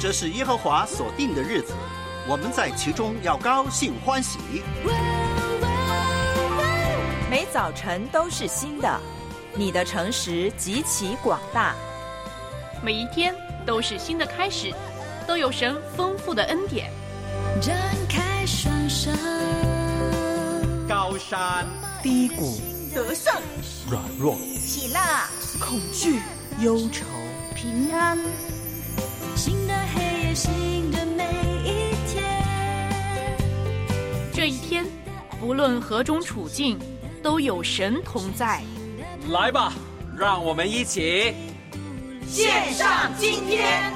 这是耶和华所定的日子，我们在其中要高兴欢喜。 每早晨都是新的，你的诚实极其广大。 每一天都是新的开始，都有神丰富的恩典。 展开双手， 高山低谷， 得胜软弱， 喜乐恐惧忧愁， 平安。 新的黑夜，新的每一天。 这一天，不论何种处境，都有神同在。 来吧，让我们一起献上今天。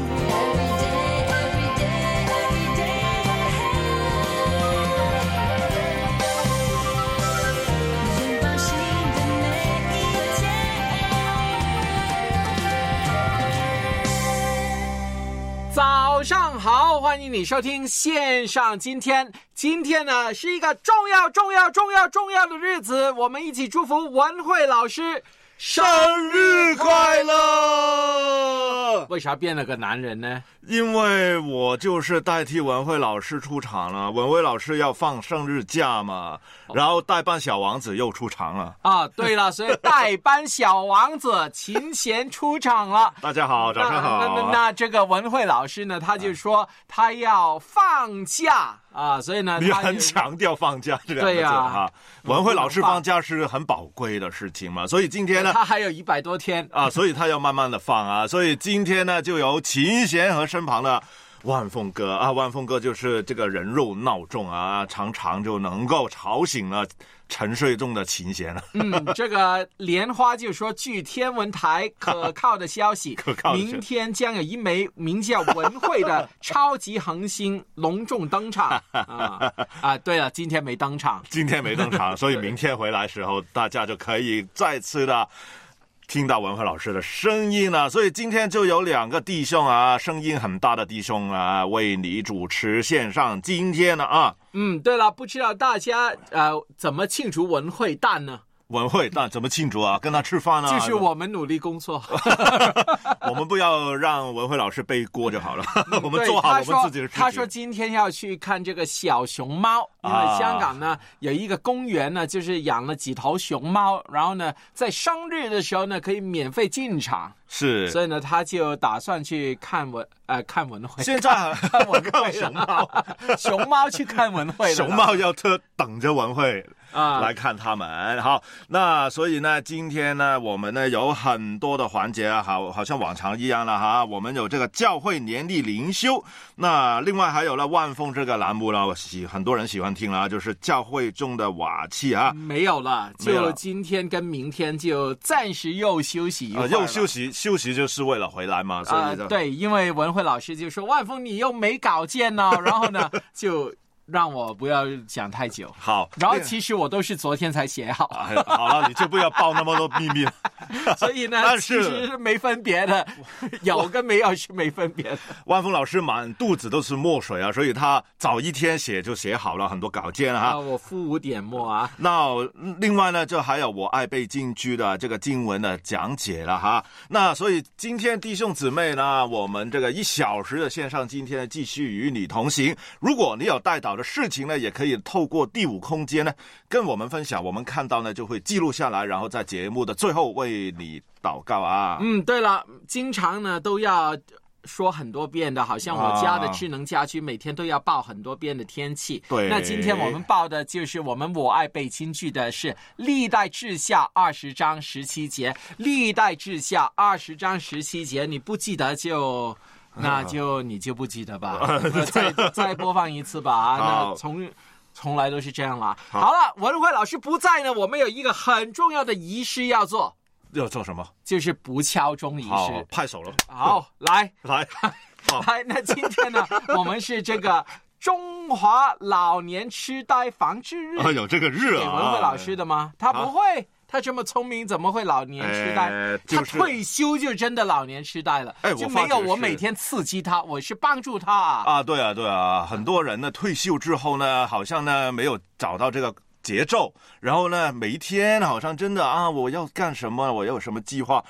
早上好，欢迎你收听线上今天。今天呢是一个重要的日子，我们一起祝福文慧老师生日快乐。为啥变了个男人呢？ 因为我就是代替文慧老师出场了，文慧老师要放生日假嘛，然后代班小王子又出场了。 啊，对了，所以代班小王子琴弦出场了。 大家好，早上好。 那这个文慧老师呢，他就说他要放假啊，所以呢， 你很强调放假这两个字啊。文慧老师放假是很宝贵的事情嘛，所以今天呢， 他还有100多天啊，所以他要慢慢的放啊，所以今天呢，就由琴弦和身旁的万峰哥啊，万峰哥就是这个人肉闹钟啊，常常就能够吵醒了沉睡中的琴弦了。 这个莲花就说，据天文台可靠的消息，明天将有一枚名叫文慧的超级恒星隆重登场啊！对了，今天没登场， 所以明天回来的时候，大家就可以再次的听到文慧老师的声音了。所以今天就有2个弟兄啊，声音很大的弟兄啊，为你主持线上今天了啊。 对了，不知道大家怎么庆祝文慧诞呢？ 文慧诞怎么庆祝啊？跟他吃饭啊？ 就是我们努力工作， 我们不要让文慧老师背锅就好了。我们做好我们自己的事情。 他说今天要去看这个小熊猫，因为香港呢有一个公园呢，就是养了几头熊猫，然后呢在生日的时候呢可以免费进场。 是， 所以呢，他就打算去看文慧。 现在看文慧熊猫，熊猫去看文慧了， 熊猫要特等着文慧来看他们。好，那所以呢，今天呢，我们呢有很多的环节啊，好像往常一样了哈。我们有这个教会年历灵修，那另外还有了万峰这个栏目了，很多人喜欢听了，就是教会中的瓦器啊。 没有了，就今天跟明天就暂时又休息一会儿又休息就是为了回来嘛，所以对，因为文慧老师就说万峰你又没稿件呢，然后呢就让我不要讲太久。 好， 然后其实我都是昨天才写好。 好了，你就不要爆那么多秘密了。 所以呢，其实是没分别的，有跟没有是没分别的。 万峰老师满肚子都是墨水啊，所以他早一天写就写好了很多稿件啊。 我敷5点墨啊。 那另外呢，就还有我爱背京剧的这个经文的讲解了哈。那所以今天弟兄姊妹呢，我们这个1小时的线上今天继续与你同行。如果你有带导的事情呢，也可以透过第5空间呢跟我们分享，我们看到呢就会记录下来，然后在节目的最后为你祷告啊。 对了，经常呢都要说很多遍的，好像我家的智能家居每天都要报很多遍的天气。 对， 那今天我们报的就是我爱背京剧的是历代志下20章17节，历代志下20章17节，你不记得就那就你就不记得吧。再播放一次吧。那从来都是这样啦。好了，文慧老师不在呢，我们有一个很重要的仪式要做。 要做什么？ 就是不敲钟仪式。 好，拍手了。 好，来，那今天呢，我们是这个中华老年痴呆防治日。 有这个日啊？给文慧老师的吗？他不会。他这么聪明，怎么会老年痴呆？他退休就真的老年痴呆了，就没有我每天刺激他，我是帮助他啊。 对啊，很多人呢退休之后呢，好像呢没有找到这个节奏，然后呢每一天好像真的我要干什么，我要有什么计划，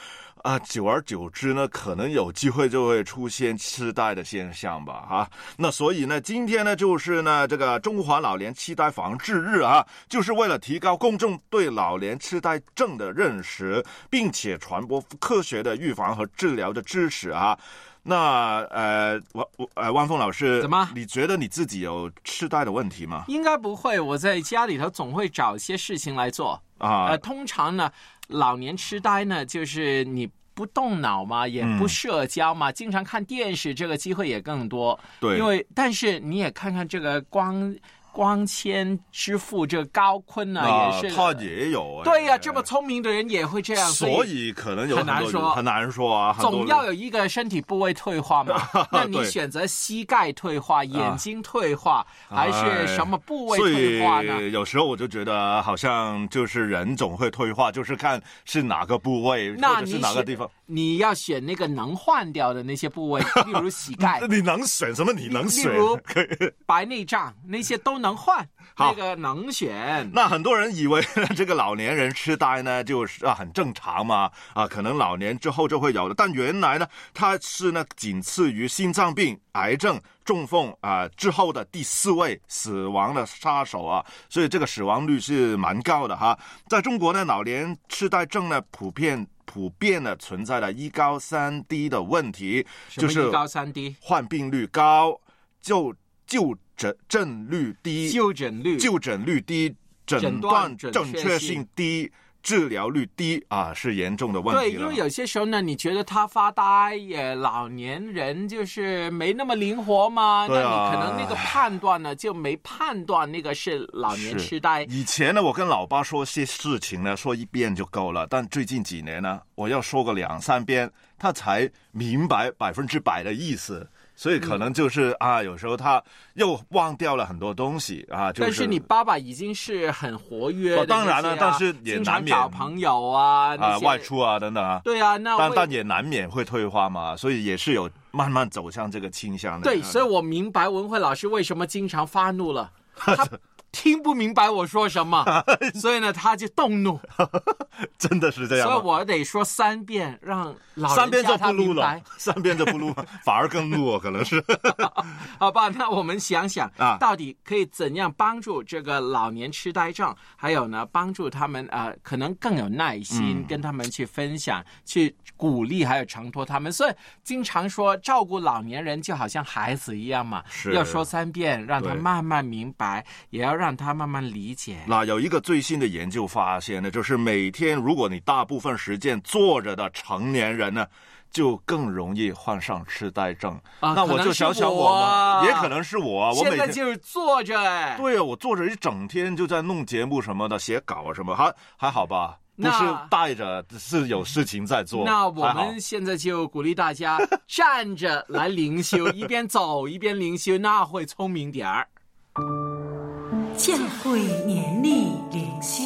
久而久之呢，可能有机会就会出现痴呆的现象吧，哈。那所以呢，今天呢，就是呢，这个中华老年痴呆防治日啊，就是为了提高公众对老年痴呆症的认识，并且传播科学的预防和治疗的知识啊。那汪峰老师， 怎么？ 你觉得你自己有痴呆的问题吗？ 应该不会，我在家里头总会找一些事情来做啊。 通常呢，老年痴呆呢，就是你不动脑嘛，也不社交嘛，经常看电视，这个机会也更多。 对， 但是你也看看这个光纤之父这个高锟呢，也是他也有对呀，这么聪明的人也会这样， 所以可能有很难说啊， 总要有一个身体部位退化嘛。那你选择膝盖退化、眼睛退化，还是什么部位退化呢？ 所以有时候我就觉得，好像就是人总会退化，就是看是哪个部位或者是哪个地方。 你要选那个能换掉的那些部位，例如膝盖。 你能选什么？你能选？ 例如白内障那些都能换，那个能选。 那很多人以为这个老年人痴呆呢，就是很正常嘛，可能老年之后就会有的。但原来呢，它是呢仅次于心脏病、癌症、中风之后的第4位死亡的杀手啊，所以这个死亡率是蛮高的哈。在中国呢，老年痴呆症呢普遍的存在了一高三低的问题，就是一高三低， 患病率高，就诊率低， 就诊率低，诊断准确性低，治疗率低是严重的问题了。 对，因为有些时候呢，你觉得他发呆，老年人就是没那么灵活嘛，那你可能那个判断呢就没判断那个是老年痴呆。 以前呢，我跟老爸说些事情呢，说1遍就够了，但最近几年呢，我要说个2、3遍，他才明白100%的意思。所以可能就是有时候他又忘掉了很多东西但是你爸爸已经是很活跃的， 当然了，但是也难免经常找朋友外出等等对啊， 但也难免会退化嘛，所以也是有慢慢走向这个倾向的。 对，所以我明白文慧老师为什么经常发怒了，他听不明白我说什么，所以呢他就动怒。 真的是这样吗？ 所以我得说3遍，让老人家他明白。 3遍就不录，反而更怒可能是。 好吧，那我们想想到底可以怎样帮助这个老年痴呆症，还有呢帮助他们可能更有耐心，跟他们去分享，去鼓励，还有承托他们。所以经常说照顾老年人就好像孩子一样嘛，要说3遍，让他慢慢明白，也要让他慢慢理解。 那有一个最新的研究发现呢，就是每天如果你大部分时间坐着的成年人呢，就更容易患上痴呆症。那我就想想我嘛，也可能是我。 现在就是坐着对啊，我坐着一整天就在弄节目什么的，写稿什么，还好吧？不是带着，是有事情在做。 那我们现在就鼓励大家站着来灵修，一边走一边灵修，那会聪明点儿。 教会年历灵修，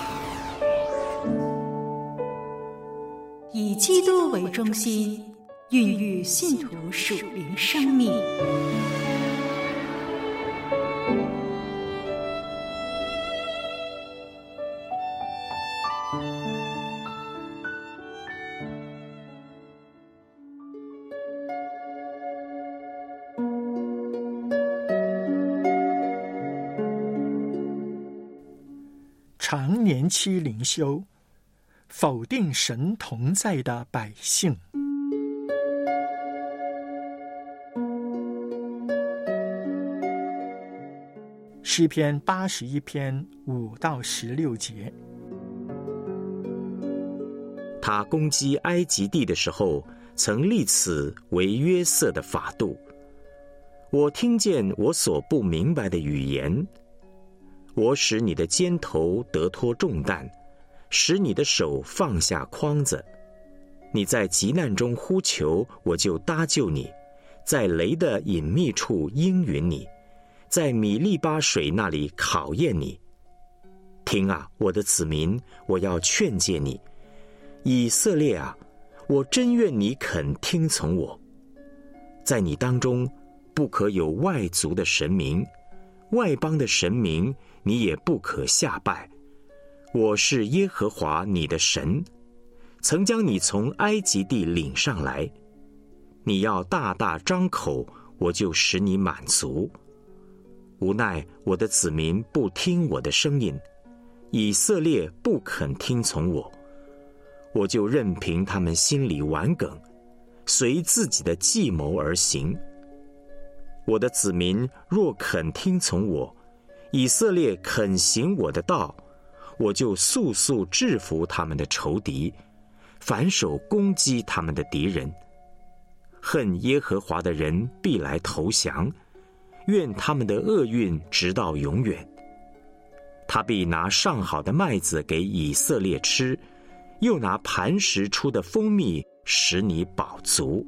以基督为中心，孕育信徒属灵生命。 常年期灵修，否定神同在的百姓。诗篇81篇5到16节。 他攻击埃及地的时候，曾立此为约瑟的法度。我听见我所不明白的语言。我使你的肩头得脱重担，使你的手放下筐子。你在急难中呼求，我就搭救你；在雷的隐秘处应允你，在米利巴水那里考验你。听啊，我的子民，我要劝诫你。以色列啊，我真愿你肯听从我。在你当中不可有外族的神明，外邦的神明你也不可下拜。我是耶和华你的神， 曾将你从埃及地领上来。你要大大张口，我就使你满足。无奈我的子民不听我的声音，以色列不肯听从我，我就任凭他们心里顽梗，随自己的计谋而行。我的子民若肯听从我，以色列肯行我的道，我就速速制服他们的仇敌，反手攻击他们的敌人。恨耶和华的人必来投降，愿他们的厄运直到永远。他必拿上好的麦子给以色列吃，又拿磐石出的蜂蜜使你饱足。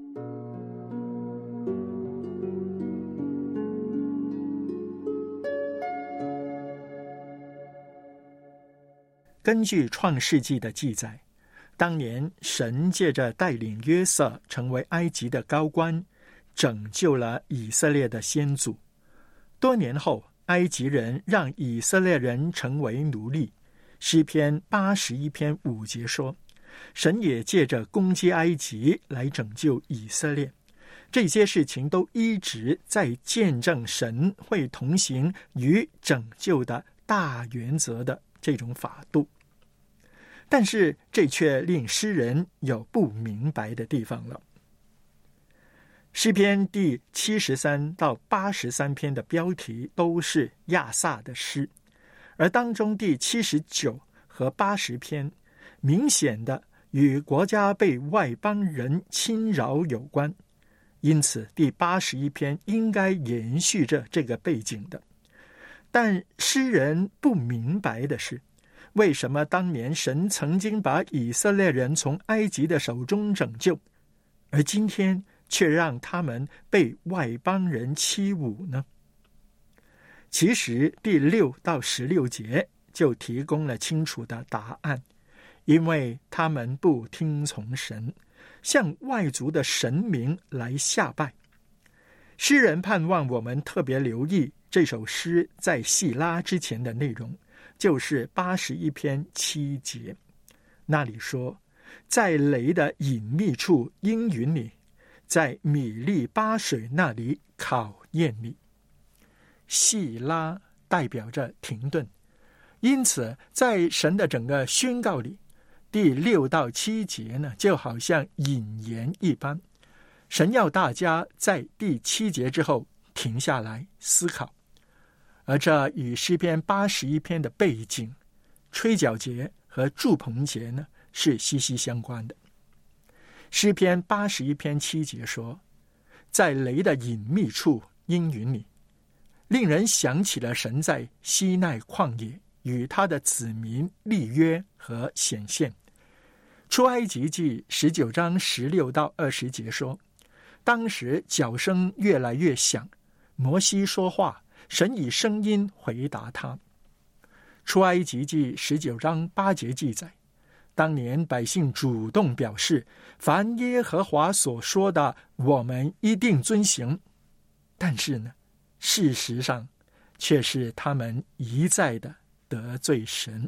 根据创世纪的记载，当年神借着带领约瑟成为埃及的高官，拯救了以色列的先祖。多年后，埃及人让以色列人成为奴隶。诗篇81篇5节说，神也借着攻击埃及来拯救以色列。这些事情都一直在见证神会同行与拯救的大原则的这种法度。但是这却令诗人有不明白的地方了。诗篇第73到83篇的标题都是亚萨的诗，而当中第79和80篇明显的与国家被外邦人侵扰有关，因此第81篇应该延续着这个背景的。但诗人不明白的是，为什么当年神曾经把以色列人从埃及的手中拯救，而今天却让他们被外邦人欺侮呢？其实第6到16节就提供了清楚的答案，因为他们不听从神，向外族的神明来下拜。诗人盼望我们特别留意这首诗在细拉之前的内容，就是81篇7节，那里说，在雷的隐秘处应允你，在米利巴水那里考验你。细拉代表着停顿，因此在神的整个宣告里，第6到7节呢，就好像引言一般，神要大家在第7节之后停下来思考。而这与诗篇81篇的背景、吹角节和祝棚节呢，是息息相关的。诗篇81篇7节说，在雷的隐秘处应允你，令人想起了神在西奈旷野与他的子民立约和显现。出埃及记19章16到20节说，当时角声越来越响，摩西说话，神以声音回答他。出埃及记19章8节记载，当年百姓主动表示，凡耶和华所说的，我们一定遵行。但是呢，事实上却是他们一再的得罪神。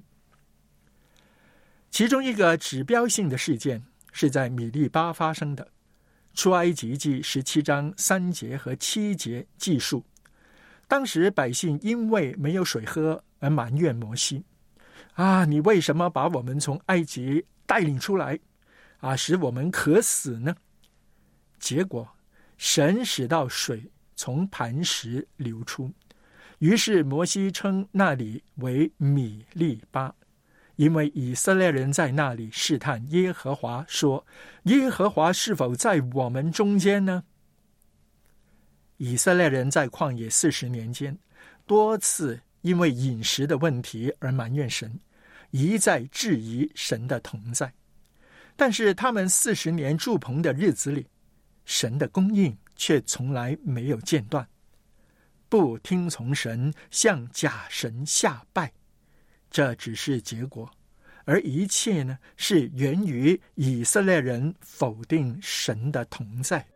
其中一个指标性的事件是在米利巴发生的。出埃及记17章3节和7节记述，当时百姓因为没有水喝而埋怨摩西，你为什么把我们从埃及带领出来，使我们渴死呢？结果神使到水从磐石流出，于是摩西称那里为米利巴，因为以色列人在那里试探耶和华，说，耶和华是否在我们中间呢？以色列人在旷野40年间，多次因为饮食的问题而埋怨神，一再质疑神的同在。但是他们40年住棚的日子里，神的供应却从来没有间断。不听从神，向假神下拜，这只是结果，而一切呢，是源于以色列人否定神的同在。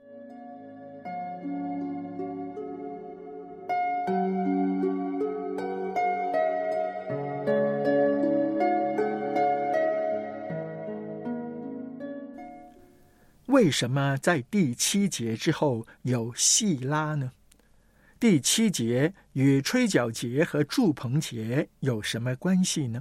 为什么在第7节之后有细拉呢？第7节与吹角节和住棚节有什么关系呢？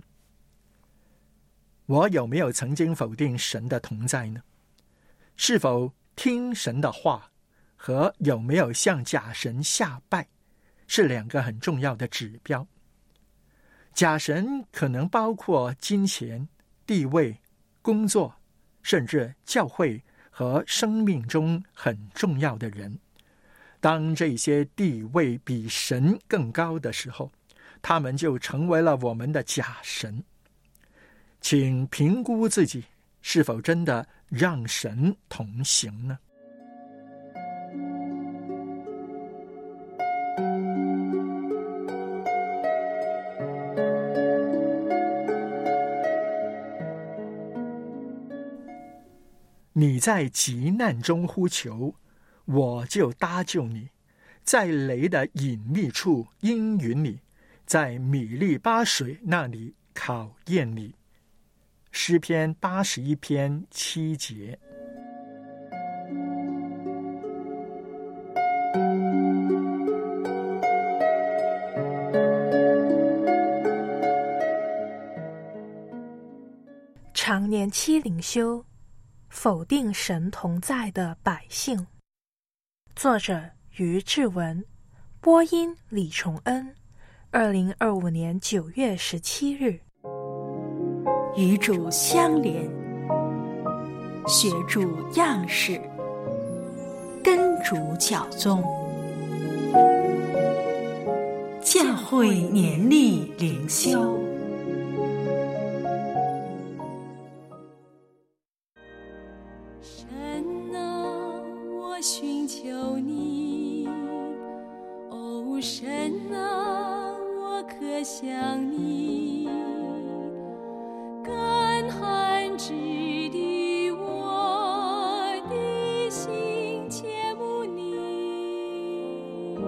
我有没有曾经否定神的同在呢？是否听神的话和有没有向假神下拜是2个很重要的指标。假神可能包括金钱、地位、工作，甚至教会和生命中很重要的人。当这些地位比神更高的时候，他们就成为了我们的假神。请评估自己是否真的让神同行呢？你在急难中呼求，我就搭救你，在雷的隐秘处应允你，在米利巴水那里考验你。诗篇81篇7节。 常年期灵修，否定神同在的百姓。作者于志文，播音李崇恩。2025年9月17日。 与主相连，学主样式，跟主脚踪。教会年历灵修。 神啊，我寻求你，哦，神啊，我渴想你。干旱之地，我的心切慕你。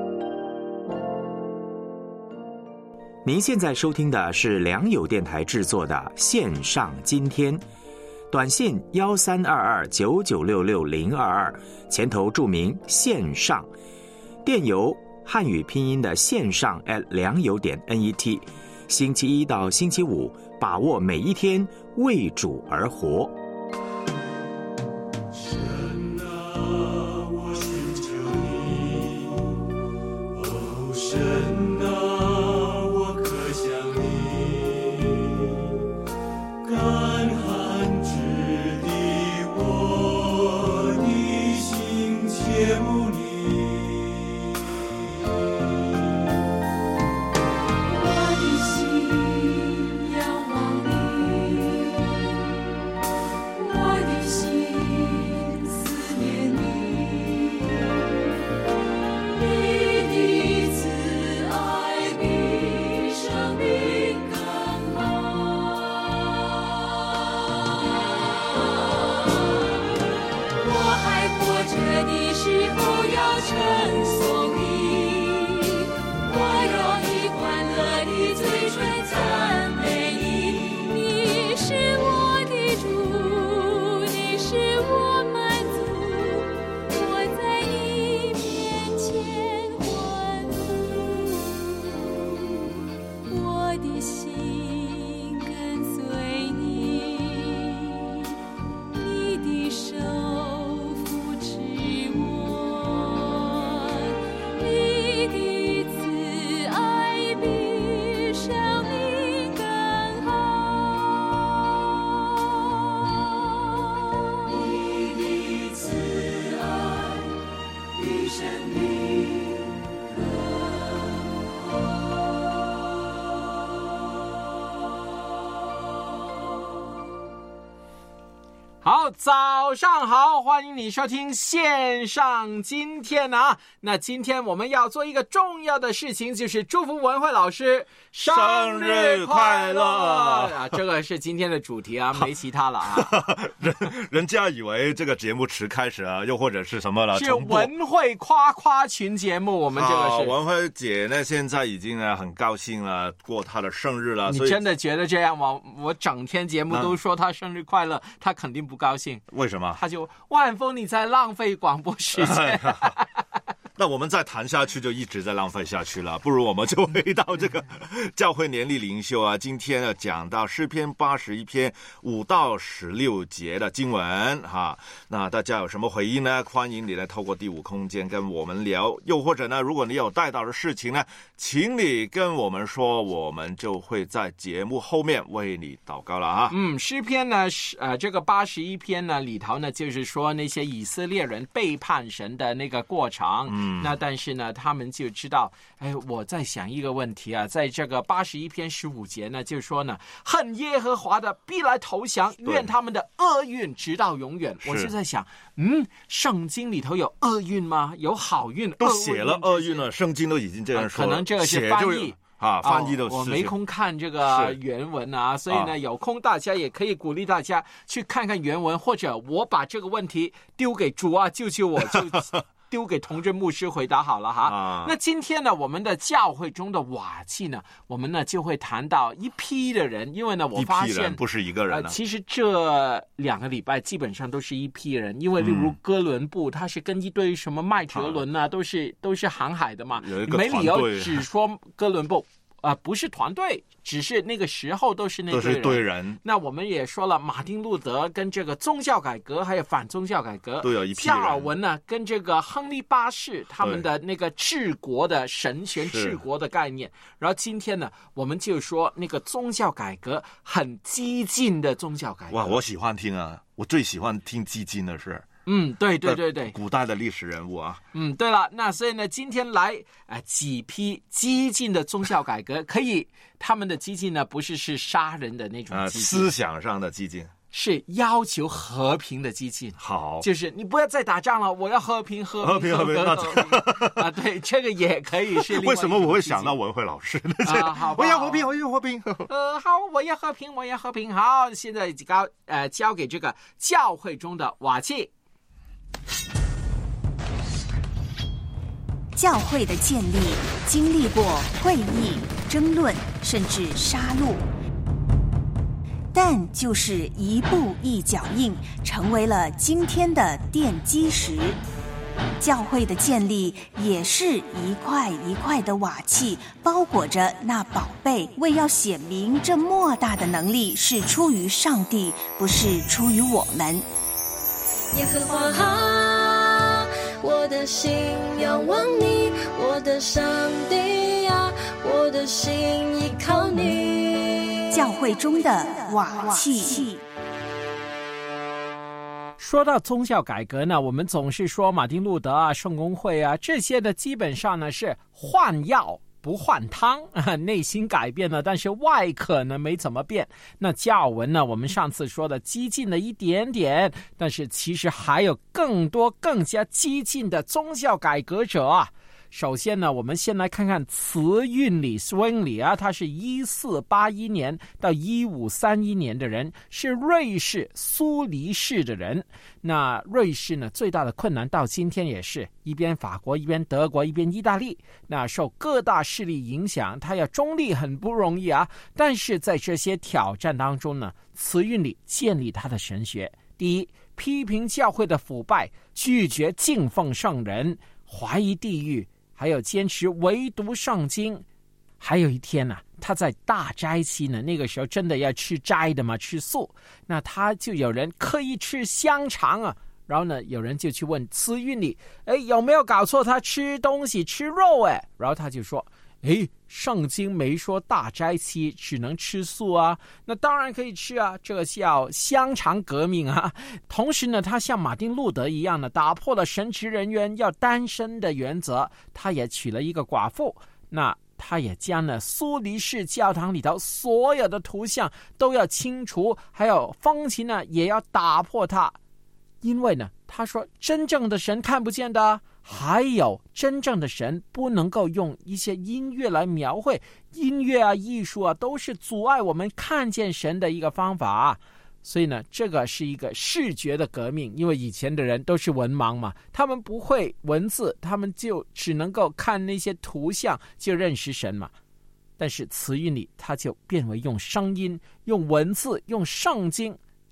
您现在收听的是良友电台制作的线上今天，短信132299660022，前头注明线上，电邮汉语拼音的线上良友.net。星期一到星期五，把握每一天，为主而活。 神啊，我寻求你，哦，神啊，我渴想你，干旱之地，我的心切慕你。 好，早上好，欢迎你收听线上今天啊。那今天我们要做一个重要的事情，就是祝福文慧老师生日快乐啊！这个是今天的主题啊，没其他了啊。 人家以为这个节目迟开始啊，又或者是什么了？ 是文慧夸夸群节目，我们这个是文慧姐呢，现在已经呢很高兴了，过她的生日了。 你真的觉得这样吗？我整天节目都说她生日快乐，她肯定不高兴。 兴。 为什么？ 他就万峰你在浪费广播时间。 那我们再谈下去就一直在浪费下去了，不如我们就回到这个教会年历灵修啊。今天呢讲到诗篇81篇5到16节的经文哈。那大家有什么回应呢？欢迎你来透过第5空间跟我们聊，又或者呢，如果你有带到的事情呢，请你跟我们说，我们就会在节目后面为你祷告了啊。 诗篇呢这个81篇呢里头呢，就是说那些以色列人背叛神的那个过程。那但是呢，他们就知道，我在想一个问题啊，在这个81篇15节呢，就是说呢，恨耶和华的必来投降，愿他们的厄运直到永远。我就在想，圣经里头有厄运吗？有好运？ 都写了厄运了，圣经都已经这样说了， 可能这个是翻译。 翻译的我没空看这个原文啊，所以呢，有空大家也可以鼓励大家去看看原文，或者我把这个问题丢给主啊，救救我，就丢给童真牧师回答好了哈。那今天呢，我们的教会中的瓦器呢，我们呢就会谈到一批的人，因为呢，我发现不是一个人其实这2个礼拜基本上都是一批人，因为例如哥伦布，他是跟一堆什么麦哲伦啊，都是航海的嘛，没理由只说哥伦布。不是团队，只是那个时候都是那堆人。那我们也说了，马丁路德跟这个宗教改革还有反宗教改革都有一批人。 加尔文呢跟这个亨利8世他们的那个治国的神权治国的概念。然后今天呢，我们就说那个宗教改革很激进的宗教改革。 哇，我喜欢听啊，我最喜欢听激进的事。 对， 古代的历史人物啊。 对了，那所以呢，今天来几批激进的宗教改革，可以他们的激进呢，不是杀人的那种激进， 思想上的激进， 是要求和平的激进。 好， 就是你不要再打仗了，我要和平啊！对，这个也可以是。 为什么我会想到文慧老师呢？ 好， 我要和平，我要和平。 好，我要和平，我要和平。好，现在交给这个教会中的瓦器。 教会的建立经历过会议、争论，甚至杀戮，但就是一步一脚印，成为了今天的奠基石。教会的建立也是一块一块的瓦器，包裹着那宝贝，为要显明这莫大的能力是出于上帝，不是出于我们。 耶和华啊，我的心仰望你，我的上帝啊，我的心依靠你。 教会中的瓦器。 说到宗教改革呢，我们总是说马丁路德啊、圣公会啊，这些的基本上呢是换药不换汤，内心改变了，但是外壳呢没怎么变。那加尔文呢，我们上次说的激进了一点点，但是其实还有更多更加激进的宗教改革者啊。首先呢，我们先来看看慈运里 Zwingli 啊，他是1481年到1531年的人，是瑞士苏黎世的人。那瑞士呢，最大的困难到今天也是一边法国，一边德国，一边意大利，那受各大势力影响，他要中立很不容易啊。但是在这些挑战当中呢，慈运里建立他的神学。第一，批评教会的腐败，拒绝敬奉圣人，怀疑地狱，还有坚持唯独圣经。还有一天呢，他在大斋期呢，那个时候真的要吃斋的嘛，吃素，那他就有人刻意吃香肠啊，然后呢，有人就去问慈运里，有没有搞错，他吃东西吃肉然后他就说，圣经没说大斋期只能吃素啊，那当然可以吃啊，这个叫香肠革命啊。同时呢，他像马丁路德一样呢，打破了神职人员要单身的原则，他也娶了一个寡妇。那他也将呢苏黎世教堂里头所有的图像都要清除，还有风琴呢也要打破它。因为呢，他说真正的神看不见的，还有真正的神不能够用一些音乐来描绘，音乐啊、艺术啊都是阻碍我们看见神的一个方法所以呢，这个是一个视觉的革命，因为以前的人都是文盲嘛，他们不会文字，他们就只能够看那些图像就认识神嘛。但是慈运里他就变为用声音、用文字、用圣经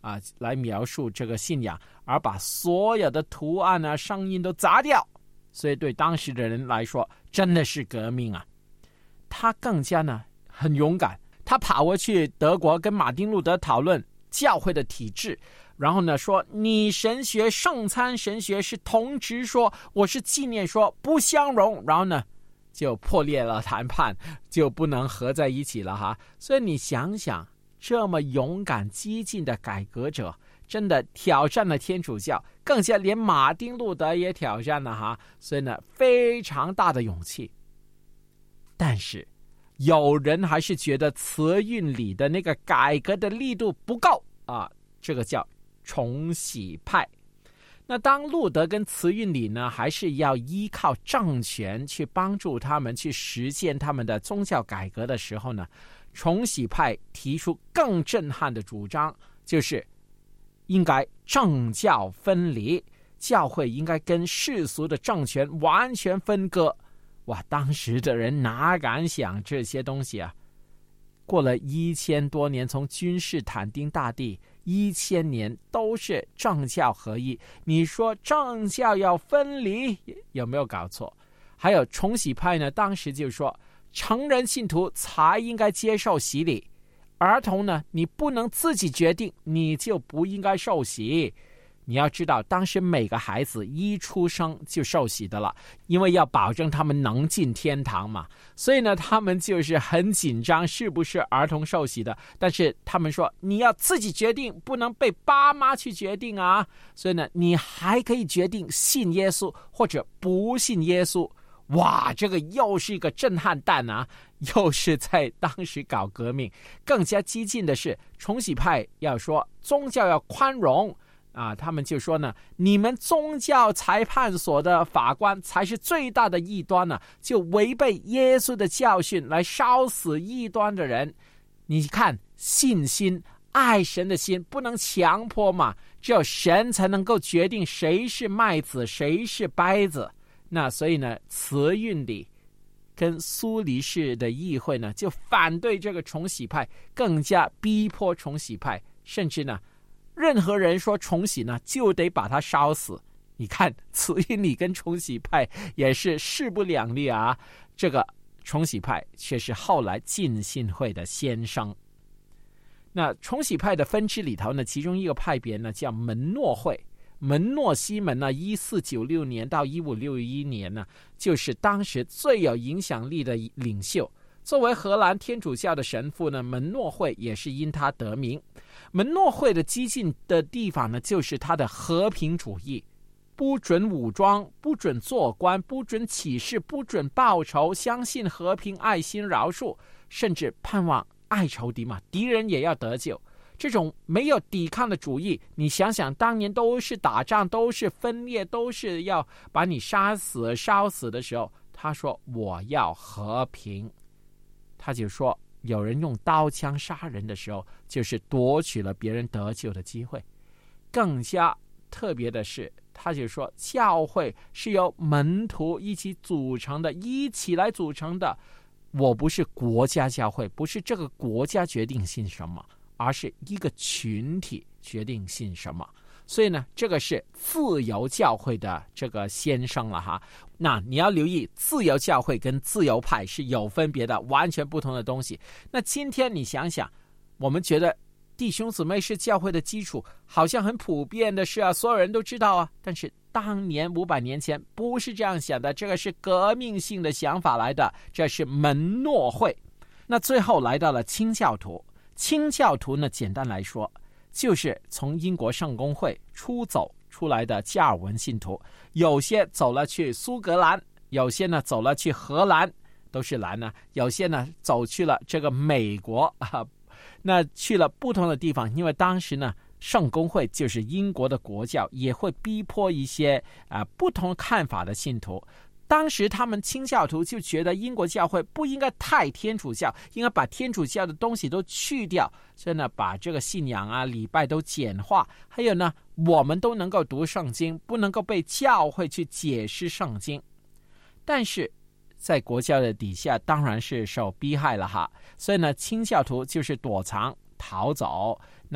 来描述这个信仰，而把所有的图案啊、声音都砸掉。所以对当时的人来说，真的是革命啊！他更加呢很勇敢，他跑过去德国跟马丁路德讨论教会的体制，然后呢说你神学圣餐神学是同质说，我是纪念说，不相容，然后呢就破裂了谈判，就不能合在一起了哈。所以你想想，这么勇敢激进的改革者，真的挑战了天主教，更加连马丁路德也挑战了哈。所以呢非常大的勇气。但是有人还是觉得慈运礼的那个改革的力度不够啊，这个叫重洗派。那当路德跟慈运礼呢，还是要依靠政权去帮助他们去实现他们的宗教改革的时候呢，重洗派提出更震撼的主张，就是应该政教分离，教会应该跟世俗的政权完全分割。哇，当时的人哪敢想这些东西啊？过了1000多年，从君士坦丁大帝1000年都是政教合一，你说政教要分离，有没有搞错？还有重洗派呢，当时就说成人信徒才应该接受洗礼，儿童呢你不能自己决定，你就不应该受洗。你要知道，当时每个孩子一出生就受洗的了，因为要保证他们能进天堂嘛。所以呢，他们就是很紧张是不是儿童受洗的，但是他们说你要自己决定，不能被爸妈去决定啊。所以呢，你还可以决定信耶稣或者不信耶稣。哇，这个又是一个震撼弹啊，又是在当时搞革命。更加激进的是，重洗派要说宗教要宽容啊，他们就说呢，你们宗教裁判所的法官才是最大的异端呢，就违背耶稣的教训来烧死异端的人。你看，信心爱神的心不能强迫嘛，只有神才能够决定谁是麦子谁是稗子。那所以呢，慈运礼跟苏黎世的议会呢就反对这个重洗派，更加逼迫重洗派，甚至呢任何人说重洗呢，就得把他烧死。你看，慈运礼跟重洗派也是势不两立啊。这个重洗派却是后来浸信会的先声。那重洗派的分支里头呢，其中一个派别呢叫门诺会。门诺西门呢，1496年到1561年呢，就是当时最有影响力的领袖。作为荷兰天主教的神父呢，门诺会也是因他得名。门诺会的激进的地方呢，就是他的和平主义，不准武装，不准做官，不准起事，不准报仇，相信和平、爱心、饶恕，甚至盼望爱仇敌嘛，敌人也要得救。这种没有抵抗的主义，你想想，当年都是打仗，都是分裂，都是要把你杀死、烧死的时候，他说我要和平。他就说，有人用刀枪杀人的时候，就是夺取了别人得救的机会。更加特别的是，他就说，教会是由门徒一起组成的，一起来组成的。我不是国家教会，不是这个国家决定信什么，而是一个群体决定信什么。所以呢，这个是自由教会的这个先声了哈。那你要留意，自由教会跟自由派是有分别的，完全不同的东西。那今天你想想，我们觉得弟兄姊妹是教会的基础，好像很普遍的事啊，所有人都知道啊。但是当年500年前不是这样想的，这个是革命性的想法来的，这是门诺会。那最后来到了清教徒。清教徒呢，简单来说，就是从英国圣公会走出来的加尔文信徒，有些走了去苏格兰，有些呢走了去荷兰，都是兰呢，有些呢走去了这个美国啊，那去了不同的地方，因为当时呢，圣公会就是英国的国教，也会逼迫一些不同看法的信徒。当时他们清教徒就觉得英国教会不应该太天主教，应该把天主教的东西都去掉，所以呢，把这个信仰啊、礼拜都简化。还有呢，我们都能够读圣经，不能够被教会去解释圣经。但是在国教的底下，当然是受逼害了哈。所以呢，清教徒就是躲藏、逃走。那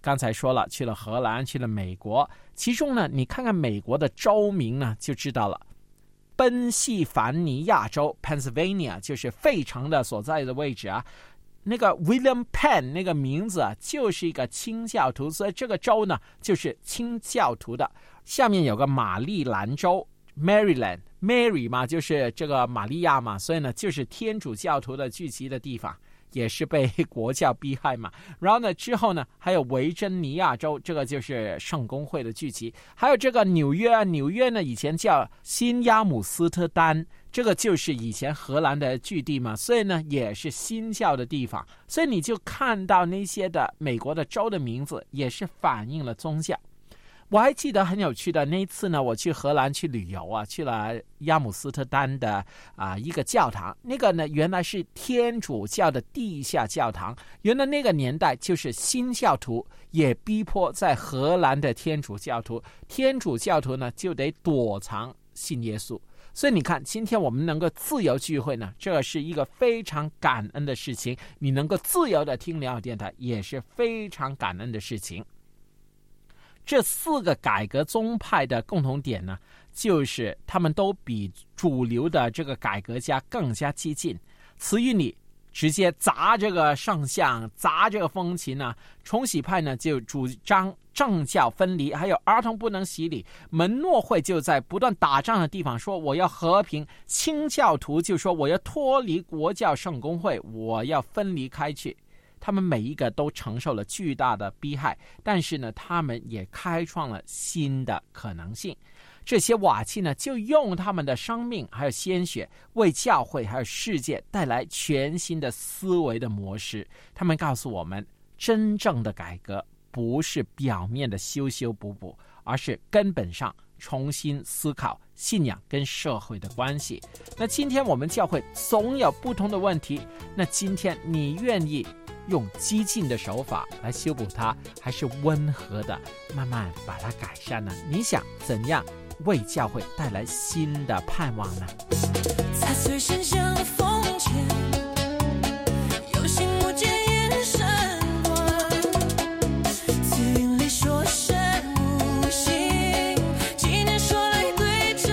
刚才说了，去了荷兰，去了美国，其中呢，你看看美国的州名呢，就知道了。宾夕凡尼亚州 Pennsylvania 就是费城的所在的位置啊。那个 William Penn 那个名字啊，就是一个清教徒，所以这个州呢就是清教徒的。下面有个马里兰州 Maryland， Mary 嘛，就是这个玛利亚嘛，所以呢就是天主教徒的聚集的地方，也是被国教逼害嘛。然后呢之后呢还有维珍尼亚州，这个就是圣公会的聚集。还有这个纽约啊，纽约呢以前叫新亚姆斯特丹，这个就是以前荷兰的据地嘛，所以呢也是新教的地方。所以你就看到那些的美国的州的名字也是反映了宗教。我还记得很有趣的那一次呢，我去荷兰去旅游啊，去了亚姆斯特丹的一个教堂，那个呢原来是天主教的地下教堂。原来那个年代就是新教徒也逼迫在荷兰的天主教徒，天主教徒呢就得躲藏信耶稣。所以你看，今天我们能够自由聚会呢，这是一个非常感恩的事情。你能够自由的听良友电台，也是非常感恩的事情。这4个改革宗派的共同点呢，就是他们都比主流的这个改革家更加激进。慈运里直接砸这个圣像，砸这个风琴呢。重洗派呢就主张政教分离，还有儿童不能洗礼。门诺会就在不断打仗的地方说我要和平，清教徒就说我要脱离国教圣公会，我要分离开去。他们每一个都承受了巨大的逼害，但是呢，他们也开创了新的可能性。这些瓦器呢，就用他们的生命还有鲜血，为教会还有世界带来全新的思维的模式。他们告诉我们，真正的改革不是表面的修修补补，而是根本上重新思考信仰跟社会的关系。那今天我们教会总有不同的问题，那今天你愿意用激进的手法来修补它，还是温和的慢慢把它改善呢？你想怎样为教会带来新的盼望呢？ 踩碎身上的风尘，有心无间眼神暖，词语里说声无心，纪念说来对着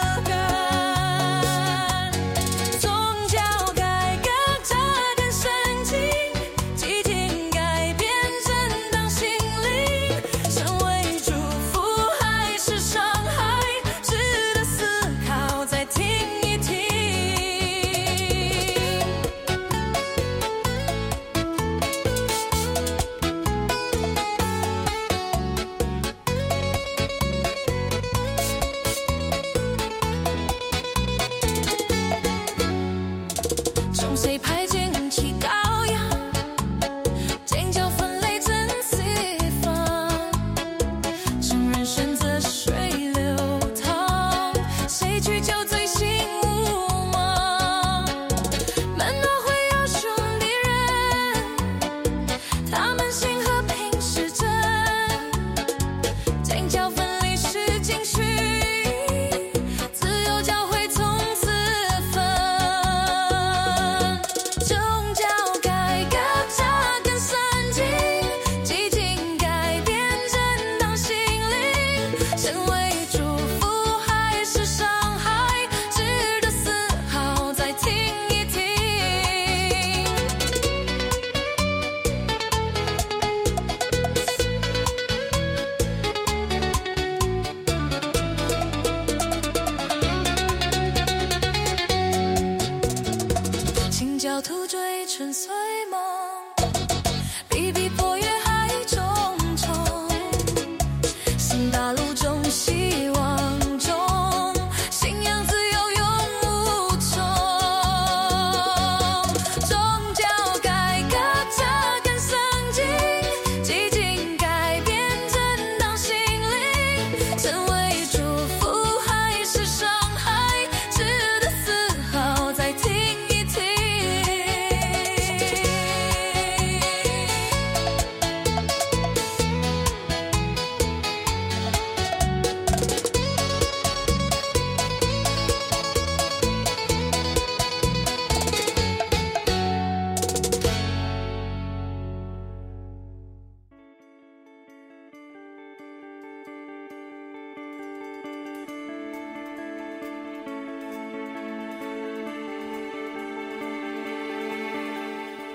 干。宗教改革扎根神经，激进改变震荡心灵，身为祝福还是伤害，值得思考再听一听。从谁派军旗高扬，尖角分类真四方，承认选择水流淌，谁去救罪心无望？门诺会要兄弟人，他们心和平是真，尖角分离是禁区，自由教会从此分。宗教改革扎根神经，激进改变震荡心灵，身为祝福还是伤害，值得思考再听一听。清教徒追春随梦，逼逼迫越海重重，新大陆中希望中，信仰自由永无穷。宗教改革扎根神经，激进改变震荡心灵，身为祝福还是伤害，值得思考再听一听。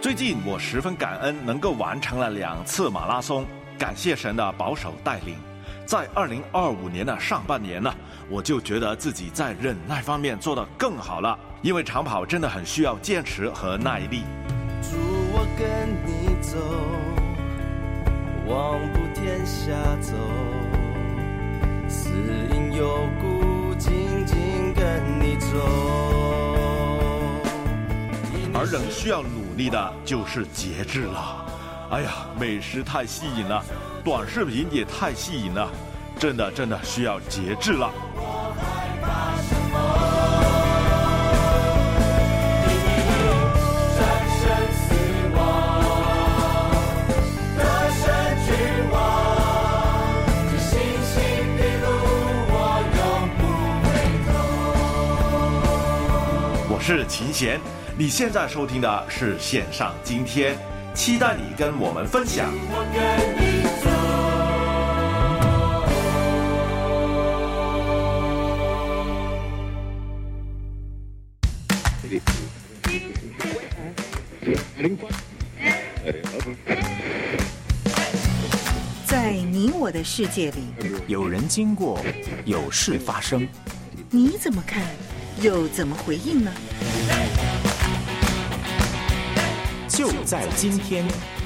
最近我十分感恩能够完成了2次马拉松，感谢神的保守带领。在2025年的上半年呢，我就觉得自己在忍耐方面做得更好了，因为长跑真的很需要坚持和耐力。 主，我跟你走，往普天下走，死因有故，紧紧跟你走。 而仍需要努力的就是节制了。哎呀，美食太吸引了，短视频也太吸引了，真的需要节制了。我是秦贤，你现在收听的是线上今天，期待你跟我们分享。 在你我的世界里， 有人经过，有事发生， 你怎么看，又怎么回应呢？ 就在今天。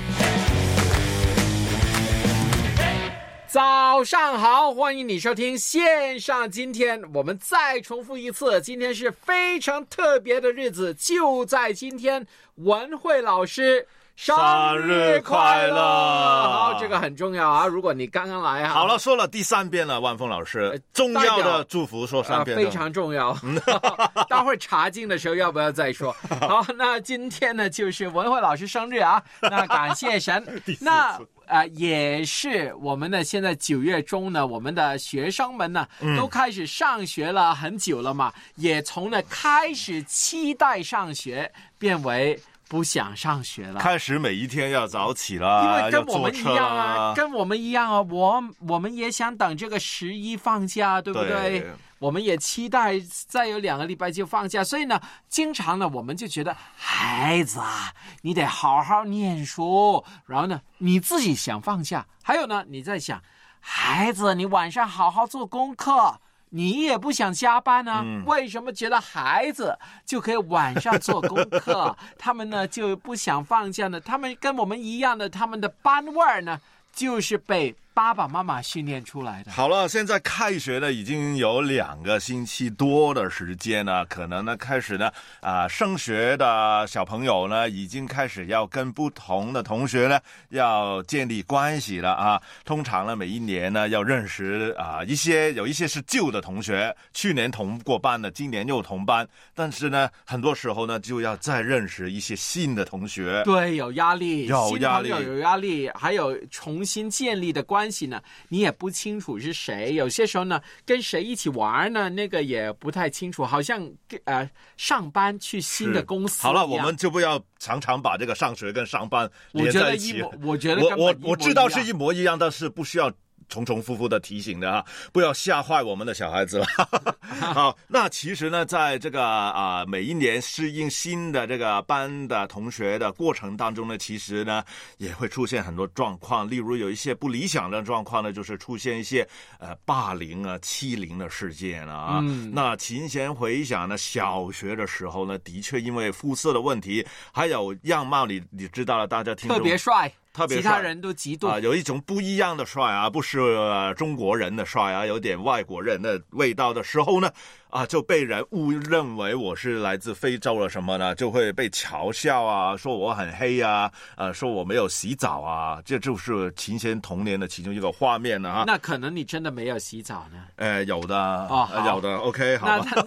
早上好，欢迎你收听线上今天。我们再重复一次，今天是非常特别的日子，就在今天，文慧老师生日快乐！好，这个很重要啊！如果你刚刚来啊， 好了，说了第3遍了，万峰老师，重要的祝福说3遍， 非常重要。待会儿查经的时候要不要再说？好，那今天呢就是文慧老师生日啊，那感谢神。那也是我们呢，现在9月中呢，我们的学生们呢都开始上学了很久了嘛，也从呢开始期待上学变为不想上学了， 开始每一天要早起了， 因为跟我们一样啊，跟我们一样啊，我们也想等这个11放假，对不对？我们也期待再有2个礼拜就放假，所以呢，经常呢，我们就觉得孩子啊，你得好好念书，然后呢，你自己想放假，还有呢，你在想，孩子，你晚上好好做功课。你也不想加班呢？为什么觉得孩子就可以晚上做功课，他们呢就不想放假呢？他们跟我们一样的，他们的班味儿呢，就是被爸爸妈妈训练出来的。 好了，现在开学呢已经有2个星期多的时间了，可能呢开始呢升学的小朋友呢已经开始要跟不同的同学呢要建立关系了啊。通常呢每一年呢要认识有一些是旧的同学，去年同过班的，今年又同班，但是呢很多时候呢就要再认识一些新的同学。 对，有压力， 有压力， 有压力，还有重新建立的关系呢，你也不清楚是谁，有些时候呢跟谁一起玩呢，那个也不太清楚，好像上班去新的公司。 好了，我们就不要常常把这个上学跟上班连在一起。 我觉得我知道是一模一样，但是不需要重重复复的提醒的啊，不要吓坏我们的小孩子了。好，那其实呢，在这个每一年适应新的这个班的同学的过程当中呢，其实呢也会出现很多状况，例如有一些不理想的状况呢，就是出现一些霸凌啊、欺凌的事件啊。那秦贤回想呢，小学的时候呢，的确因为肤色的问题，还有样貌你知道了，大家听众特别帅。 特别其他人都嫉妒有一种不一样的帅啊，不是中国人的帅啊，有点外国人的味道的时候呢，就被人误认为我是来自非洲了什么呢，就会被嘲笑啊，说我很黑啊，说我没有洗澡啊，这就是秦贤童年的其中一个画面啊。 那可能你真的没有洗澡呢？ 有的有的 OK 好吧。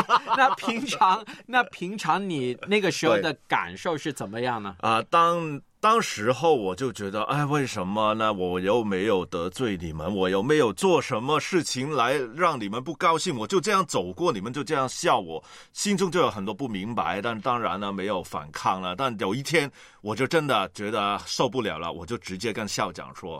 那平常你那个时候的感受是怎么样呢？ 当时候我就觉得，为什么呢？我又没有得罪你们，我又没有做什么事情来让你们不高兴，我就这样走过，你们就这样笑我，心中就有很多不明白，但当然呢没有反抗了。但有一天我就真的觉得受不了了，我就直接跟校长说，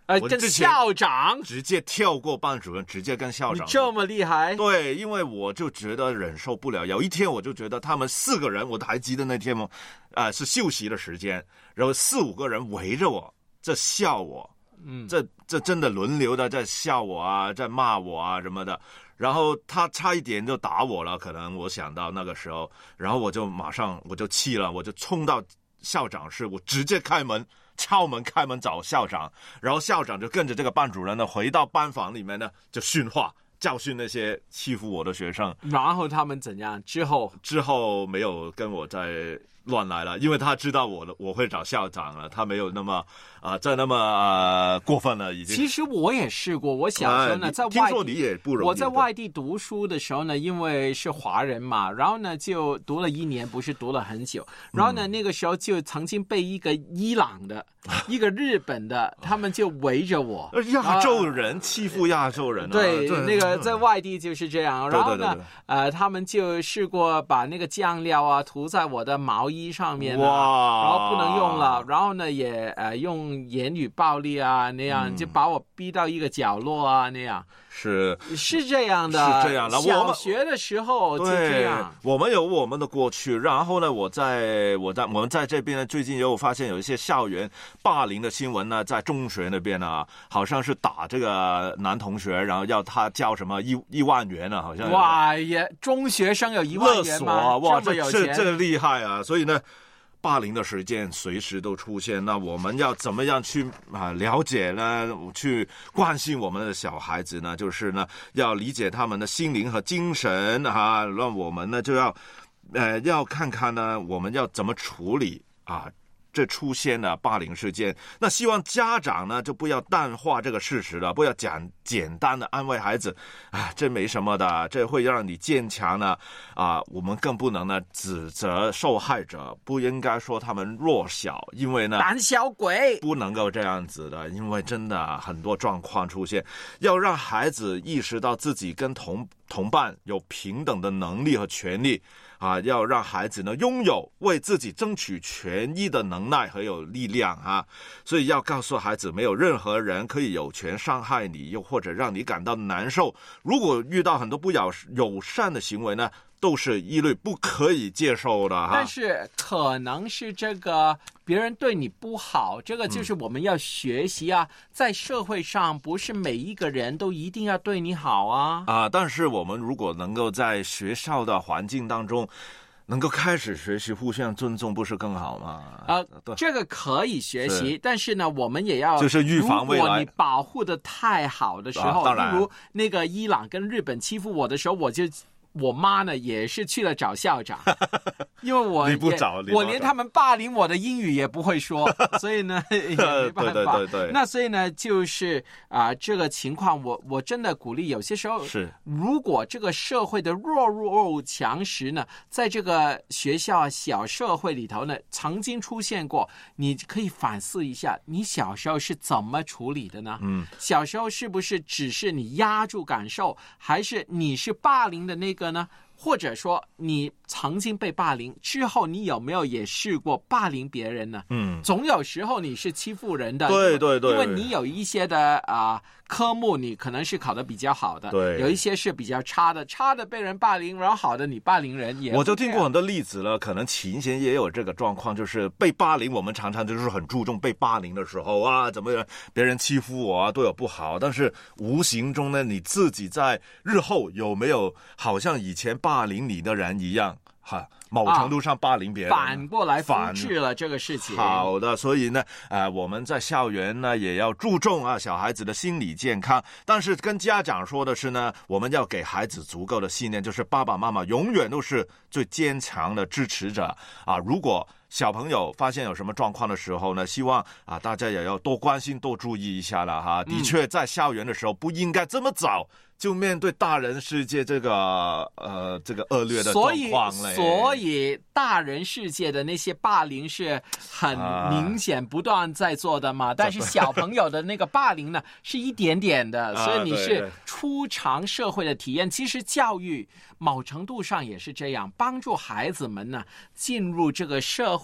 跟校长直接跳过班主任，直接跟校长。 你这么厉害？ 对，因为我就觉得忍受不了。有一天我就觉得他们4个人，我还记得那天吗？是休息的时间，然后4、5个人围着我，在笑我。这真的轮流的在笑我啊，在骂我啊什么的。然后他差一点就打我了，可能我想到那个时候，然后我就马上我就气了，我就冲到校长室，我直接敲门开门找校长，然后校长就跟着这个班主任呢回到班房里面呢，就训话教训那些欺负我的学生。 然后他们怎样？之后没有跟我再乱来了，因为他知道我会找校长了，他没有那么过分了已经。 其实我也试过，我小时候呢，在外地， 听说你也不容易。 我在外地读书的时候呢，因为是华人嘛，然后呢就读了1年，不是读了很久。然后呢，那个时候就曾经被一个伊朗的、一个日本的，他们就围着我。 亚洲人欺负亚洲人啊！ 对，那个在外地就是这样。然后呢，他们就试过把那个酱料啊涂在我的毛衣上面啊，然后不能用了。然后呢，也用言语暴力啊，那样就把我逼到一个角落啊，那样。 是这样的， 是这样的。 小学的时候就这样。 我们有我们的过去，然后呢，我们在这边呢，最近有发现有一些校园霸凌的新闻呢，在中学那边呢，好像是打这个男同学，然后要他交什么1万元呢，好像。 哇，中学生有1万元吗？ 哇， 这么有钱， 这个厉害啊！所以呢，霸凌的事件随时都出现，那我们要怎么样去了解呢？去关心我们的小孩子呢？就是呢，要理解他们的心灵和精神啊。那我们呢就要看看呢，我们要怎么处理啊？这出现了霸凌事件，那希望家长呢就不要淡化这个事实了，不要简单的安慰孩子，这没什么的，这会让你坚强呢。我们更不能呢指责受害者，不应该说他们弱小，因为呢胆小鬼不能够这样子的，因为真的很多状况出现，要让孩子意识到自己跟同伴有平等的能力和权利。要让孩子呢拥有为自己争取权益的能耐和有力量啊，所以要告诉孩子，没有任何人可以有权伤害你，又或者让你感到难受。如果遇到很多不友善的行为呢，都是一律不可以接受的哈。 但是可能是这个别人对你不好，这个就是我们要学习啊。在社会上，不是每一个人都一定要对你好啊。 但是我们如果能够在学校的环境当中，能够开始学习互相尊重，不是更好吗？ 这个可以学习，但是呢，我们也要就是预防未来。 如果你保护的太好的时候，例如那个伊朗跟日本欺负我的时候，我妈呢也是去了找校长，因为我连他们霸凌我的英语也不会说，所以呢也没办法。 对。 那所以呢，就是这个情况，我真的鼓励有些时候， 是如果这个社会的弱强食呢，在这个学校小社会里头呢，曾经出现过，你可以反思一下，你小时候是怎么处理的呢？小时候是不是只是你压住感受，还是你是霸凌的那个呢？或者说你曾经被霸凌之后，你有没有也试过霸凌别人呢？总有时候你是欺负人的， 对， 因为你有一些的科目你可能是考得比较好的， 对， 有一些是比较差的被人霸凌，然后好的你霸凌人也。 我就听过很多例子了，可能琴弦也有这个状况，就是被霸凌，我们常常就是很注重被霸凌的时候怎么别人欺负我对我不好，但是无形中呢，你自己在日后有没有好像以前霸凌你的人一样某程度上霸凌别人， 反过来复制了这个事情。 好的，所以呢，我们在校园呢也要注重小孩子的心理健康。但是跟家长说的是呢，我们要给孩子足够的信念，就是爸爸妈妈永远都是最坚强的支持者如果小朋友发现有什么状况的时候呢，希望大家也要多关心、多注意一下了哈。的确，在校园的时候不应该这么早就面对大人世界这个恶劣的状况嘞。 所以大人世界的那些霸凌是很明显不断在做的嘛，但是小朋友的那个霸凌呢是一点点的，所以你是初尝社会的体验。其实教育某程度上也是这样，帮助孩子们呢进入这个社会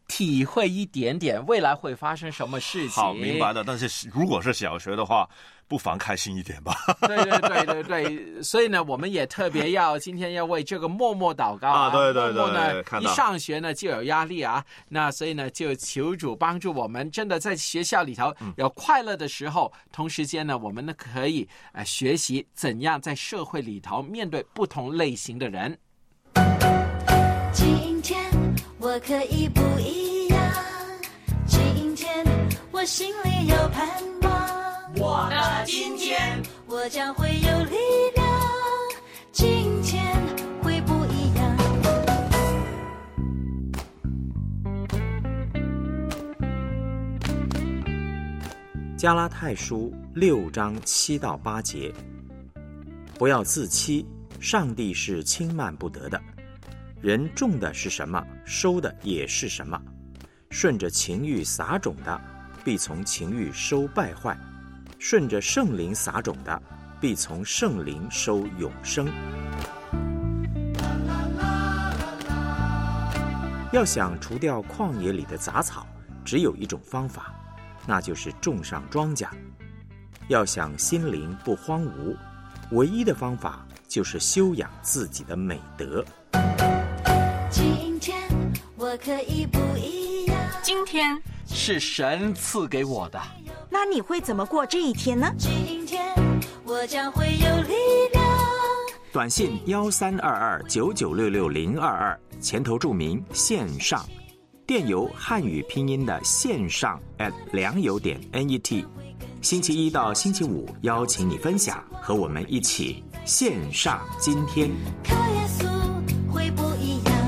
体会一点点未来会发生什么事情。 好，明白了。但是如果是小学的话，不妨开心一点吧。 对，所以呢，我们也特别今天要为这个默默祷告啊。 对， 默默呢一上学呢就有压力啊，那所以呢就求主帮助我们，真的在学校里头有快乐的时候，同时间呢我们呢可以学习怎样在社会里头面对不同类型的人。 今天我可以不一样，今天我心里有盼望， 我的今天我将会有力量，今天会不一样。 加拉太书6章7到8节，不要自欺，上帝是轻慢不得的。人种的是什么，收的也是什么。顺着情欲撒种的，必从情欲收败坏；顺着圣灵撒种的，必从圣灵收永生。要想除掉旷野里的杂草，只有一种方法，那就是种上庄稼。要想心灵不荒芜，唯一的方法就是修养自己的美德。 今天我可以不一样， 今天是神赐给我的。 那你会怎么过这一天呢？ 今天我将会有力量。 短信132299660022，前头注明线上，电邮汉语拼音的线上@良友.net。星期一到星期五邀请你分享，和我们一起线上今天。 靠耶稣会不一样。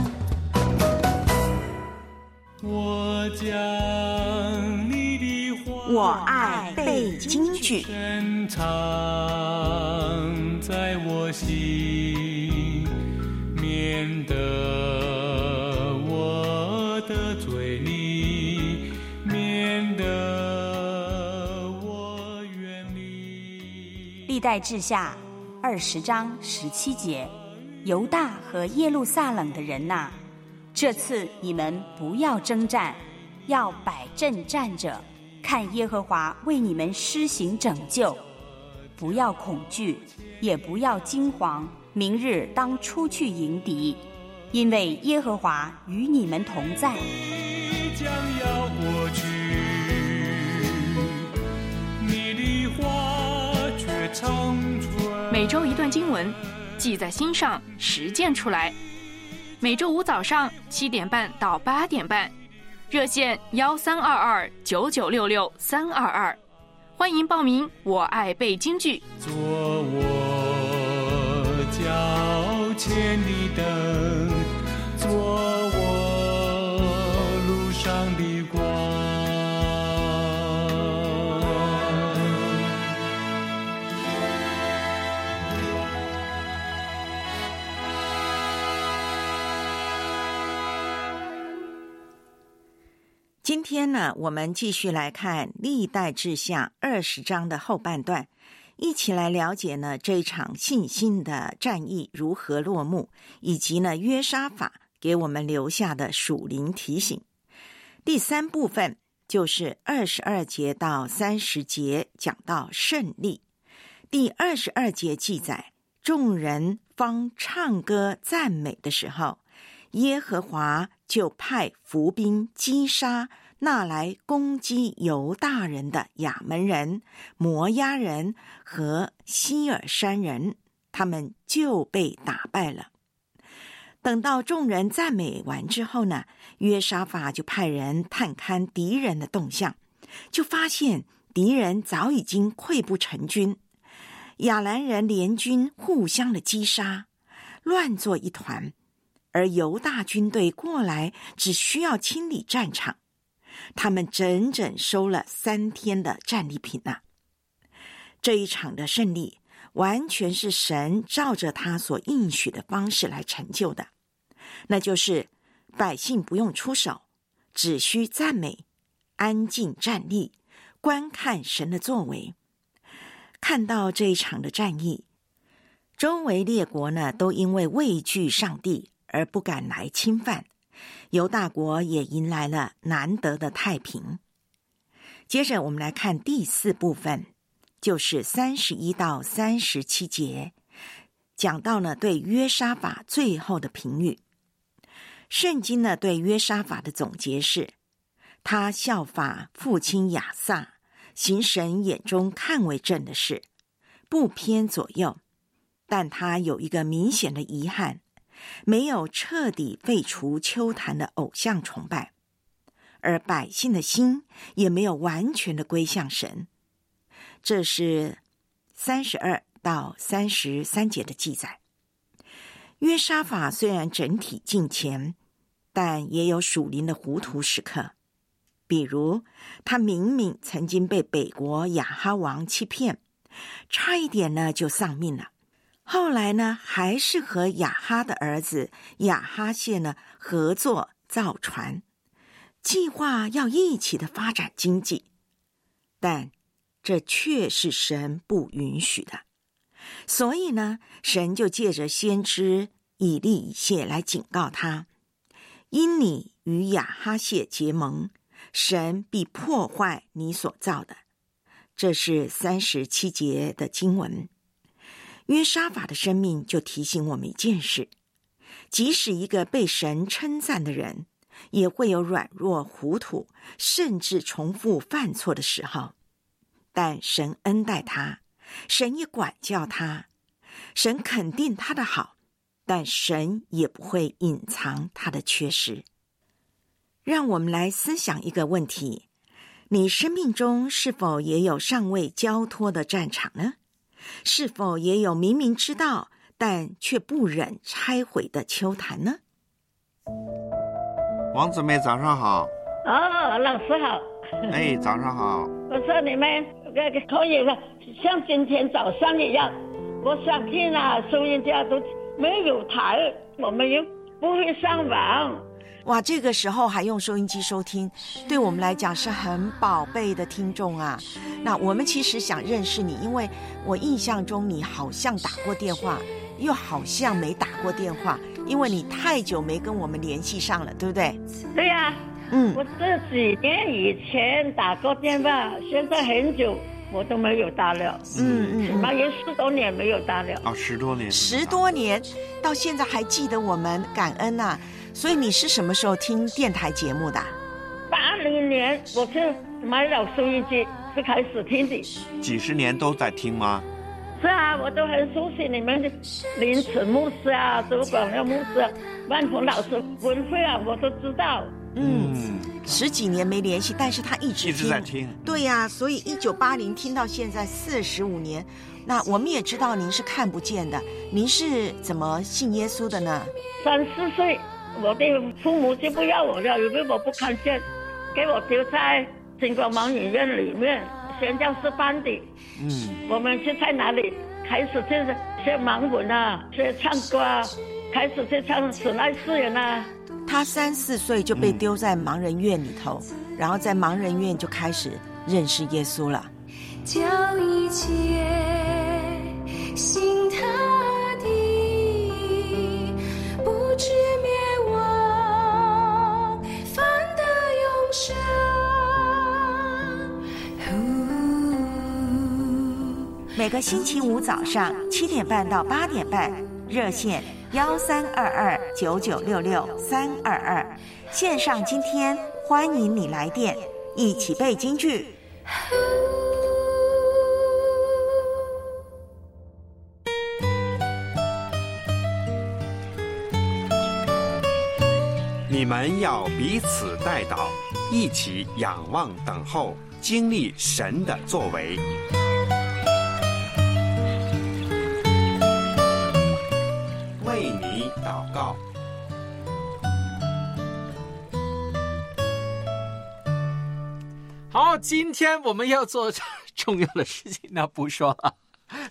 我将你的话， 我爱背京剧， 深藏在我心，免得我的嘴里，免得我远离。 历代志下20章17节，犹大和耶路撒冷的人哪，这次你们不要征战，要摆阵站着，看耶和华为你们施行拯救。不要恐惧，也不要惊惶，明日当出去迎敌，因为耶和华与你们同在。 将要过去，你的话却长存。 每周一段经文，记在心上，实践出来。每周五早上7点半到8点半，热线132299662322，欢迎报名。我爱背京剧， 做我脚前的灯，做我路上的光。 今天呢，我们继续来看历代志下20章的后半段，一起来了解呢这一场信心的战役如何落幕，以及呢约沙法给我们留下的属灵提醒。第3部分就是22节到30节讲到胜利。第22节记载，众人方唱歌赞美的时候，耶和华就派伏兵击杀那来攻击犹大人的亚门人、摩押人和希尔山人，他们就被打败了。等到众人赞美完之后呢，约沙法就派人探勘敌人的动向，就发现敌人早已经溃不成军，亚兰人联军互相的击杀，乱作一团，而犹大军队过来只需要清理战场，他们整整收了3天的战利品啊！这一场的胜利完全是神照着他所应许的方式来成就的，那就是百姓不用出手，只需赞美，安静站立，观看神的作为。看到这一场的战役，周围列国呢都因为畏惧上帝而不敢来侵犯， 犹大国也迎来了难得的太平。接着我们来看第4部分，就是31到37节，讲到了对约沙法最后的评语。圣经呢对约沙法的总结是，他效法父亲亚撒，行神眼中看为正的事，不偏左右，但他有一个明显的遗憾，没有彻底废除丘坛的偶像崇拜，而百姓的心也没有完全的归向神。这是32到33节的记载。约沙法虽然整体敬虔，但也有属灵的糊涂时刻。比如他明明曾经被北国亚哈王欺骗，差一点呢就丧命了，后来呢还是和亚哈的儿子亚哈谢呢合作造船，计划要一起的发展经济，但这却是神不允许的。所以呢，神就借着先知以利以谢来警告他，因你与亚哈谢结盟，神必破坏你所造的。这是37节的经文。约沙法的生命就提醒我们一件事，即使一个被神称赞的人，也会有软弱、糊涂，甚至重复犯错的时候，但神恩待他，神也管教他，神肯定他的好，但神也不会隐藏他的缺失。让我们来思想一个问题，你生命中是否也有尚未交托的战场呢？是否也有明明知道但却不忍拆毁的丘坛呢？ 王姊妹早上好。 老师好。 哎，早上好。 我说你们可以了，像今天早上一样，我想听收音机都没有台，我们又不会上网。 哇，这个时候还用收音机收听，对我们来讲是很宝贝的听众啊。那我们其实想认识你，因为我印象中你好像打过电话，又好像没打过电话，因为你太久没跟我们联系上了，对不对？ 对呀。我这几年以前打过电话，现在很久我都没有打了。起码有10多年没有打了。 10多年。 10多年，到现在还记得我们，感恩啊。所以你是什么时候听电台节目的 ？80年，我是买了收音机就开始听的。 几十年都在听吗？ 是啊，我都很熟悉你们的林慈牧师啊、周广耀牧师、万鹏老师、文慧啊，我都知道。 10几年没联系，但是他一直在听。 对呀，所以1980听到现在45年。那我们也知道您是看不见的，您是怎么信耶稣的呢 ？3、4岁。我的父母就不要我了，因为我不看见，给我丢在金光盲影院里面，宣教士班的。我们就在哪里开始就是学盲文啊，学唱歌啊，开始就唱史奈诗人啊。 他3、4岁就被丢在盲人院里头，然后在盲人院就开始认识耶稣了。 叫一切信他的不知灭亡，反得永生。 每个星期五早上7点半到8点半，热线13229966-322，线上今天欢迎你来电，一起背京剧。 你们要彼此代祷，一起仰望等候，经历神的作为。为你祷告。 好，今天我们要做重要的事情，那不说了。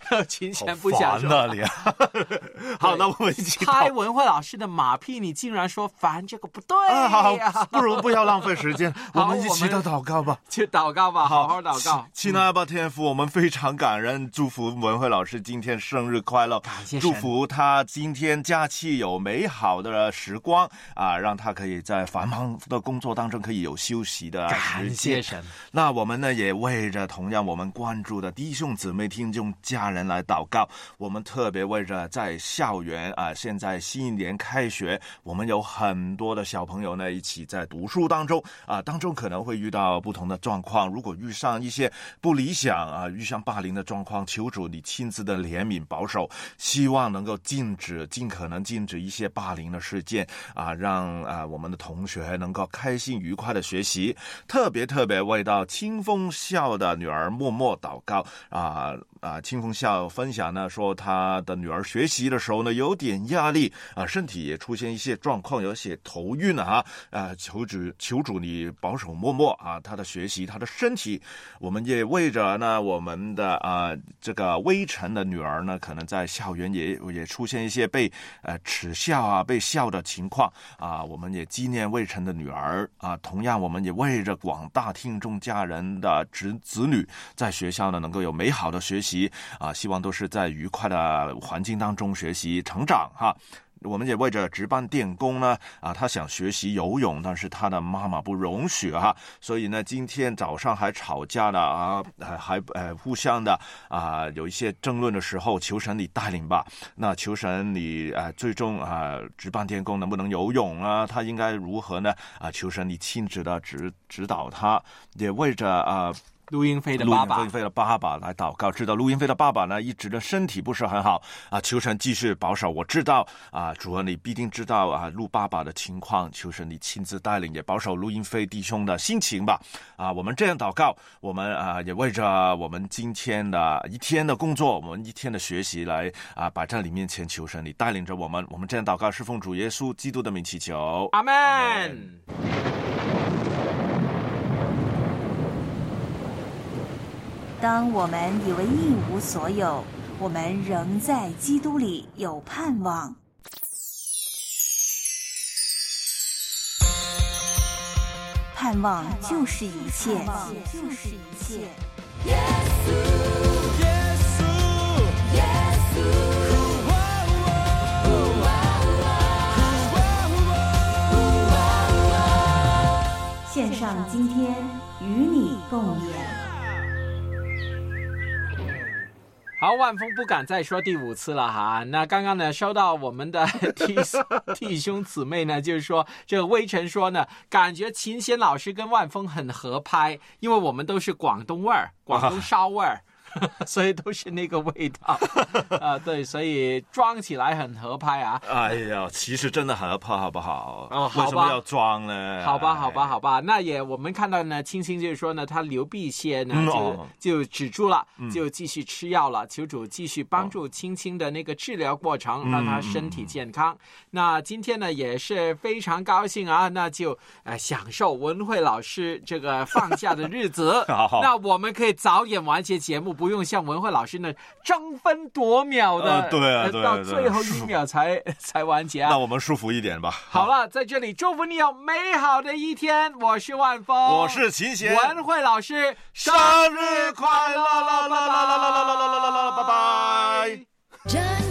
琴弦不想说那里啊。好，那我们一起拍文慧老师的马屁，你竟然说烦，这个不对好，不如不要浪费时间，我们一起的祷告吧。 去祷告吧，好好祷告。 亲爱的天父，我们非常感恩，祝福文慧老师今天生日快乐， 感谢神， 祝福他今天假期有美好的时光啊，让他可以在繁忙的工作当中可以有休息的时间。 感谢神。 那我们呢也为着同样我们关注的弟兄姊妹、听众、家人来祷告。我们特别为着在校园啊，现在新一年开学，我们有很多的小朋友呢一起在读书当中啊，当中可能会遇到不同的状况。如果遇上一些不理想啊，遇上霸凌的状况，求主你亲自的怜悯保守，希望能够尽可能禁止一些霸凌的事件啊，让我们的同学能够开心愉快的学习。特别为到清风校的女儿默默祷告清风校分享呢，说他的女儿学习的时候呢有点压力啊，身体也出现一些状况，有些头晕求主你保守默默啊，他的学习，他的身体。我们也为着呢我们的这个微尘的女儿呢，可能在校园也出现一些被耻笑被笑的情况啊，我们也纪念微尘的女儿啊。同样我们也为着广大听众家人的子女在学校呢能够有美好的学习啊，希望都是在愉快的环境当中学习成长哈。我们也为着值班电工呢他想学习游泳，但是他的妈妈不容许所以呢今天早上还吵架了还互相的有一些争论的时候，求神你带领吧。那求神你最终值班电工能不能游泳他应该如何呢求神你亲自的指导他。也为着陆英飞的爸爸来祷告，知道陆英飞的爸爸呢一直的身体不是很好求神继续保守。我知道主啊，你必定知道陆爸爸的情况，求神你亲自带领，也保守陆英飞弟兄的心情吧我们这样祷告，我们也为着我们今天的一天的工作，我们一天的学习来摆在你面前，求神你带领着我们这样祷告，是奉主耶稣基督的名祈求， 阿们。 当我们以为一无所有，我们仍在基督里有盼望。盼望就是一切。耶稣，耶稣，耶稣。献上今天与你共勉。 好，万峰不敢再说第5次了那刚刚呢收到我们的弟兄姊妹呢，就是说这个微尘说呢，感觉秦贤老师跟万峰很合拍，因为我们都是广东味儿，广东烧味儿所以都是那个味道对，所以装起来很合拍哎呀，其实真的很合拍，好不好？ 为什么要装呢？ 好吧，那也我们看到呢，青青就是说呢，他流鼻血呢就止住了，就继续吃药了。求主继续帮助青青的那个治疗过程，让他身体健康。那今天呢也是非常高兴那就享受文慧老师这个放假的日子好， 那我们可以早点完结节目，不用像文慧老师呢争分夺秒的对到最后1秒才完结那我们舒服一点吧。 好了，在这里祝福你有美好的一天。我是万峰， 我是秦贤， 文慧老师生日快乐！拜拜。